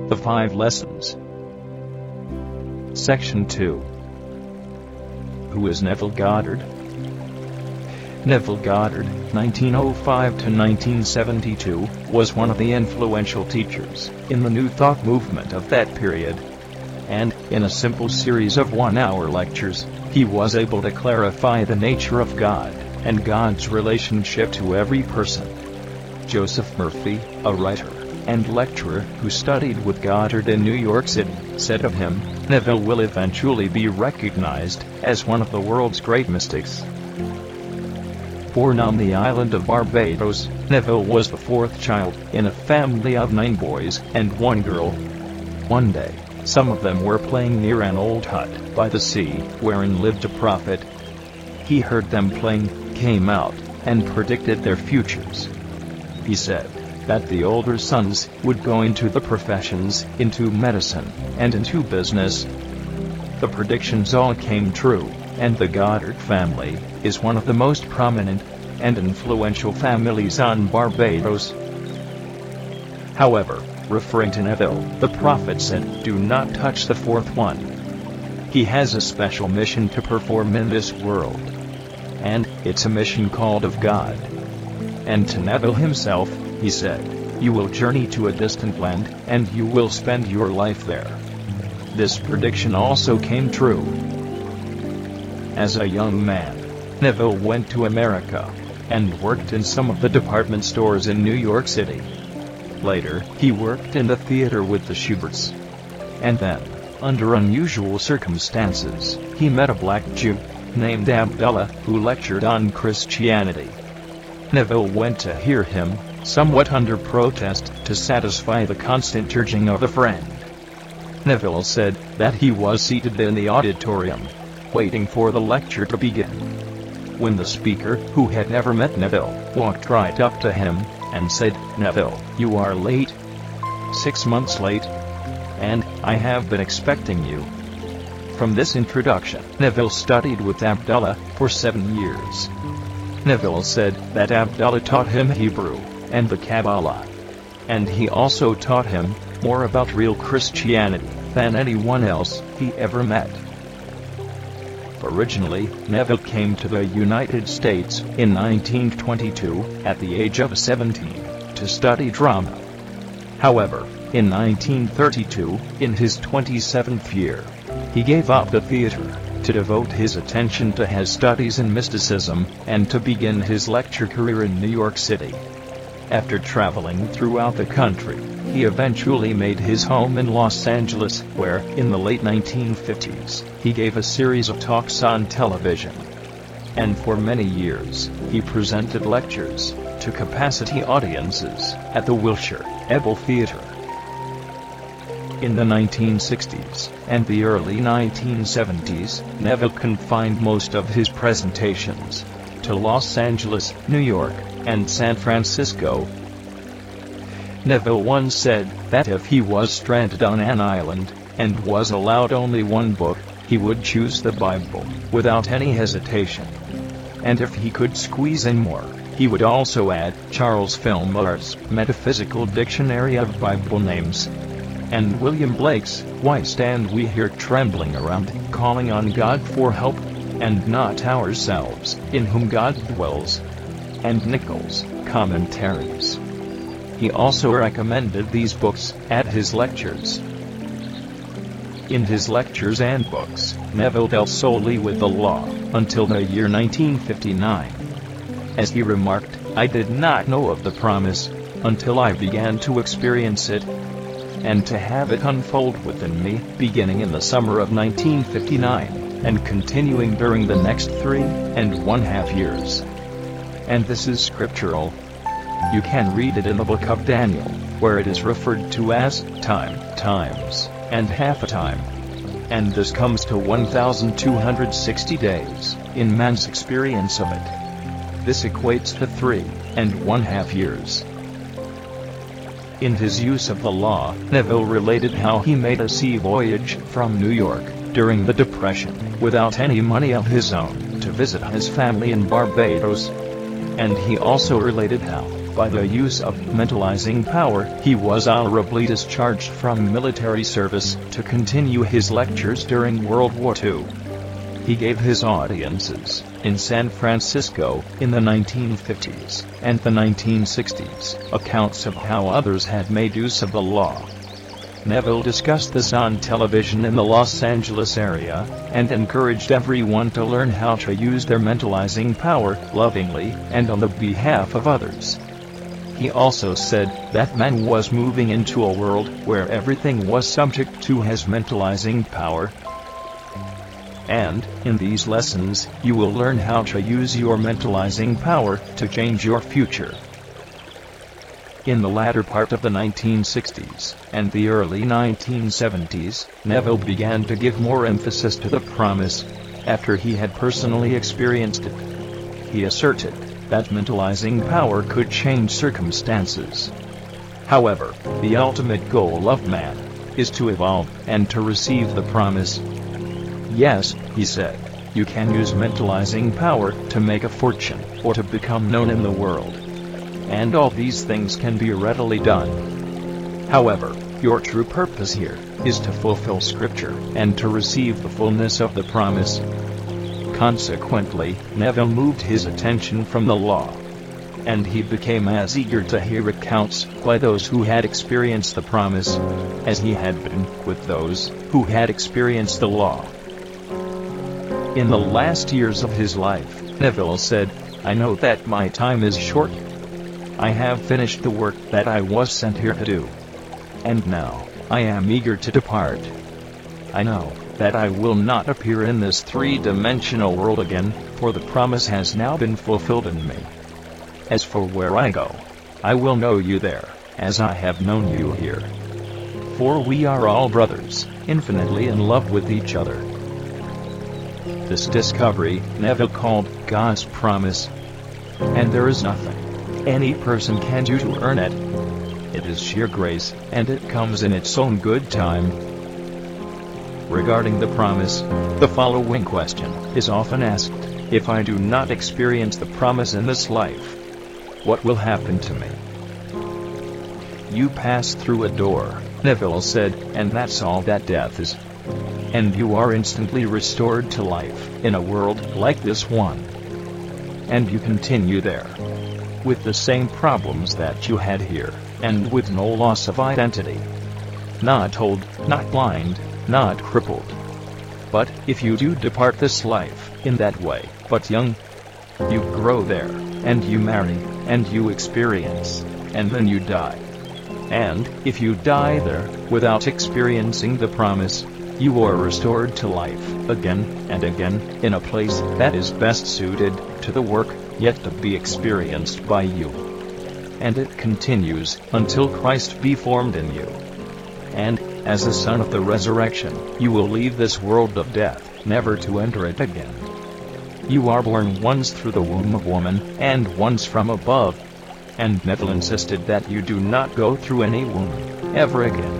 The 5 Lessons. Section 2. Who is Neville Goddard? Neville Goddard, 1905 to 1972, was one of the influential teachers in the New Thought movement of that period. And, in a simple series of 1-hour lectures, he was able to clarify the nature of God and God's relationship to every person. Joseph Murphy, a writer and lecturer who studied with Goddard in New York City, said of him, "Neville will eventually be recognized as one of the world's great mystics." Born on the island of Barbados, Neville was the 4th child in a family of 9 boys and 1 girl. One day, some of them were playing near an old hut by the sea, wherein lived a prophet. He heard them playing, came out, and predicted their futures. He said that the older sons would go into the professions, into medicine, and into business. The predictions all came true, and the Goddard family is one of the most prominent and influential families on Barbados. However, referring to Neville, the prophet said, "Do not touch the 4th one. He has a special mission to perform in this world. And it's a mission called of God." And to Neville himself, he said, "You will journey to a distant land, and you will spend your life there." This prediction also came true. As a young man, Neville went to America and worked in some of the department stores in New York City. Later, he worked in the theater with the Shuberts. And then, under unusual circumstances, he met a black Jew named Abdullah, who lectured on Christianity. Neville went to hear him, somewhat under protest, to satisfy the constant urging of a friend. Neville said that he was seated in the auditorium, waiting for the lecture to begin, when the speaker, who had never met Neville, walked right up to him and said, "Neville, you are late. 6 months late. And I have been expecting you." From this introduction, Neville studied with Abdullah for 7 years. Neville said that Abdullah taught him Hebrew and the Kabbalah. And he also taught him more about real Christianity than anyone else he ever met. Originally, Neville came to the United States in 1922, at the age of 17, to study drama. However, in 1932, in his 27th year, he gave up the theater to devote his attention to his studies in mysticism and to begin his lecture career in New York City. After traveling throughout the country, he eventually made his home in Los Angeles, where, in the late 1950s, he gave a series of talks on television. And for many years, he presented lectures to capacity audiences at the Wilshire Ebel Theater. In the 1960s and the early 1970s, Neville confined most of his presentations to Los Angeles, New York, and San Francisco. Neville once said that if he was stranded on an island and was allowed only one book, he would choose the Bible without any hesitation. And if he could squeeze in more, he would also add Charles Fillmore's Metaphysical Dictionary of Bible Names and William Blake's Why Stand We Here Trembling Around, Calling on God for Help, and Not Ourselves, In Whom God Dwells, and Nichols' commentaries. He also recommended these books at his lectures. In his lectures and books, Neville dealt solely with the law, until the year 1959. As he remarked, "I did not know of the promise until I began to experience it, and to have it unfold within me, beginning in the summer of 1959, and continuing during the next 3.5 years. And this is scriptural. You can read it in the book of Daniel, where it is referred to as time, times, and half a time. And this comes to 1,260 days, in man's experience of it. This equates to 3.5 years. In his use of the law, Neville related how he made a sea voyage from New York during the Depression, without any money of his own, to visit his family in Barbados. And he also related how by the use of mentalizing power, he was honorably discharged from military service to continue his lectures during World War II. He gave his audiences in San Francisco in the 1950s and the 1960s accounts of how others had made use of the law. Neville discussed this on television in the Los Angeles area, and encouraged everyone to learn how to use their mentalizing power lovingly and on the behalf of others. He also said that man was moving into a world where everything was subject to his mentalizing power. And, in these lessons, you will learn how to use your mentalizing power to change your future. In the latter part of the 1960s and the early 1970s, Neville began to give more emphasis to the promise, after he had personally experienced it. He asserted that mentalizing power could change circumstances. However, the ultimate goal of man is to evolve and to receive the promise. Yes, he said, you can use mentalizing power to make a fortune or to become known in the world. And all these things can be readily done. However, your true purpose here is to fulfill Scripture and to receive the fullness of the promise. Consequently, Neville moved his attention from the law, and he became as eager to hear accounts by those who had experienced the promise as he had been with those who had experienced the law. In the last years of his life, Neville said, I know that my time is short. I have finished the work that I was sent here to do. And now, I am eager to depart. I know that I will not appear in this three-dimensional world again, for the promise has now been fulfilled in me. As for where I go, I will know you there, as I have known you here. For we are all brothers, infinitely in love with each other. This discovery, Neville called God's promise. And there is nothing any person can do to earn it. It is sheer grace, and it comes in its own good time. Regarding the promise, the following question is often asked: if I do not experience the promise in this life, what will happen to me? You pass through a door, Neville said, and that's all that death is. And you are instantly restored to life in a world like this one. And you continue there, with the same problems that you had here, and with no loss of identity. Not old, not blind, not crippled. But if you do depart this life in that way, but young, you grow there, and you marry, and you experience, and then you die. And if you die there without experiencing the promise, you are restored to life again and again in a place that is best suited to the work yet to be experienced by you. And it continues until Christ be formed in you. And, as a son of the resurrection, you will leave this world of death, never to enter it again. You are born once through the womb of woman, and once from above. And Neville insisted that you do not go through any womb, ever again.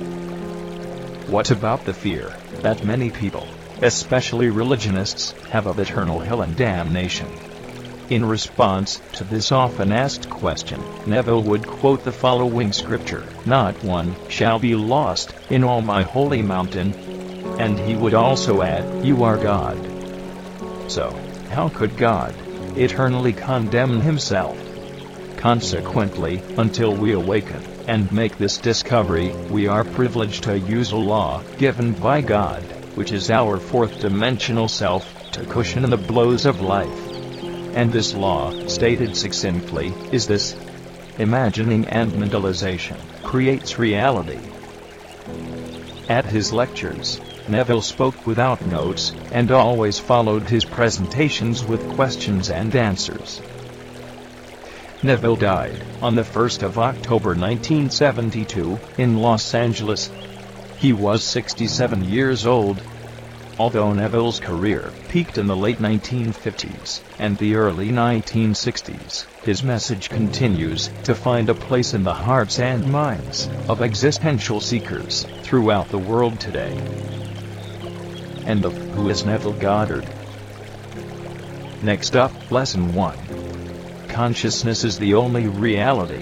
What about the fear that many people, especially religionists, have of eternal hell and damnation? In response to this often asked question, Neville would quote the following scripture: "Not one shall be lost in all my holy mountain." And he would also add, "You are God." So, how could God eternally condemn himself? Consequently, until we awaken and make this discovery, we are privileged to use a law given by God, which is our fourth-dimensional self, to cushion the blows of life. And this law, stated succinctly, is this: imagining and mentalization creates reality. At his lectures, Neville spoke without notes, and always followed his presentations with questions and answers. Neville died on the 1st of October 1972, in Los Angeles. He was 67 years old. Although Neville's career peaked in the late 1950s and the early 1960s, his message continues to find a place in the hearts and minds of existential seekers throughout the world today. And who is Neville Goddard? Next up, Lesson 1. consciousness is the only reality.